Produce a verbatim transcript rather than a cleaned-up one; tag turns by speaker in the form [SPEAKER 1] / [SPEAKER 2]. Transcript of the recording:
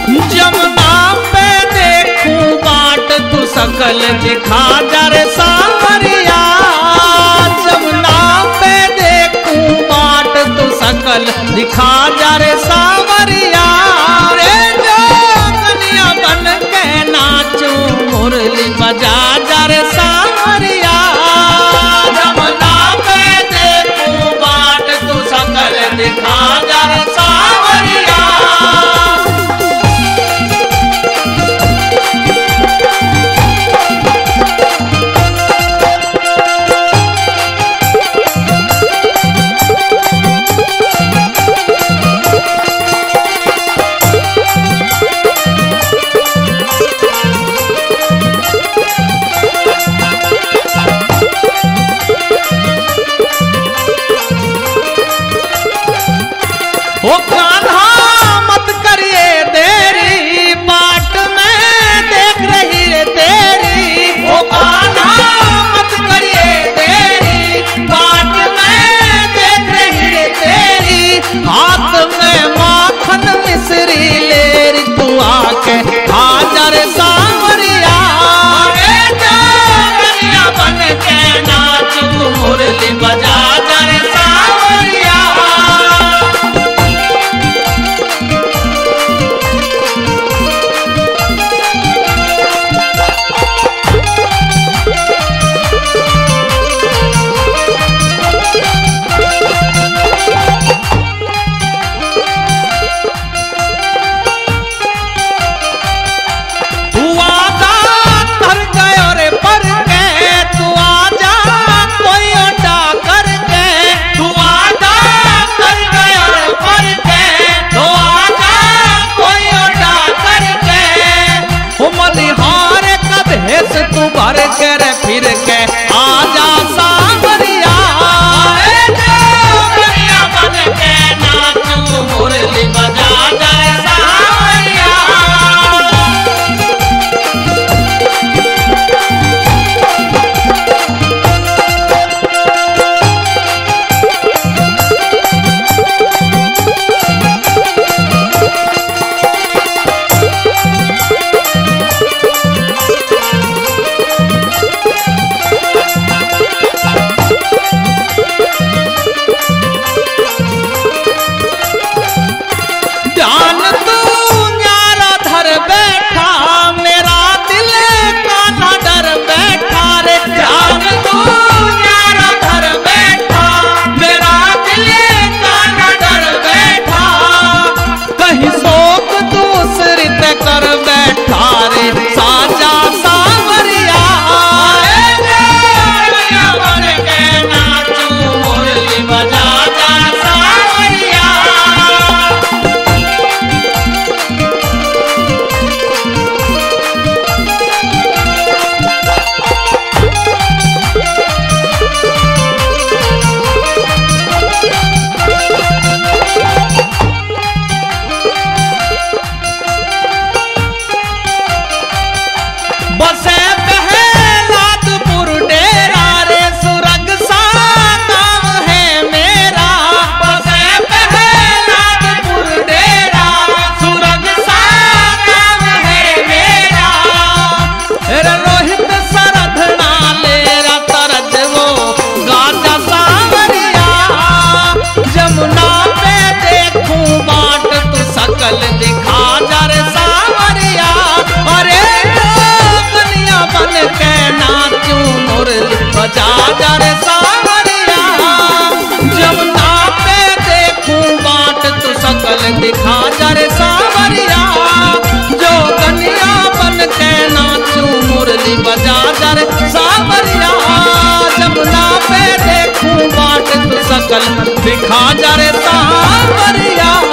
[SPEAKER 1] जमुना पे देखूं बाट तू सकल दिखा जा रे सावरिया। जमुना पे देखूं बाट तू सकल दिखा जा रे सावरिया। रे जोगनिया बन के नाचूं मुरली बजा जा रे सावरिया। जमुना पे देखूं बाट तू सकल दिखा जा रे सावरिया। ओ कान्हा मत करिए देरी बाट में देख रही रे तेरी। ओ कान्हा मत करिए देरी बाट में देख रही रे तेरी। हाथ में माखन मिश्री लेरी तू आके हाजर सावरिया। रे जोगनिया बन के नाचूं मुरली बजा जा रे सावरिया। तू भर कर फिर के आजा सावरिया। जोगनिया बन के नाचूं मुरली बजा जा रे सावरिया। ध्यान तू न्यारा धर बैठा मेरा दिल कान्हा डर बैठा रे। ध्यान तू न्यारा धर बैठा मेरा दिल कान्हा डर बैठा। कहीं शोक दूसरी ते कर बैठा रे साजा सावरिया। जोगनिया बन के नाचूं मुरली बजा जा सावरिया। बसे पहलादपुर डेरा रे सुरग सा नाम है मेरा। बसे पहलादपुर डेरा सुरग सा नाम है मेरा। रे रोहित सरधना लेरा तरज वो गाजा सावरिया। जमुना पे देखूं बाट तू सकल दिखा जा रे सावरिया। अरे बन के नाचूं मुरली बजा जा रे सावरिया। जमुना पे देखूं बाट तू सकल दिखा जा रे सावरिया। जोगनिया बन के नाचूं मुरली बजा जा रे सावरिया। जमुना पे देखूं बाट तू सकल दिखा जा रे सावरिया।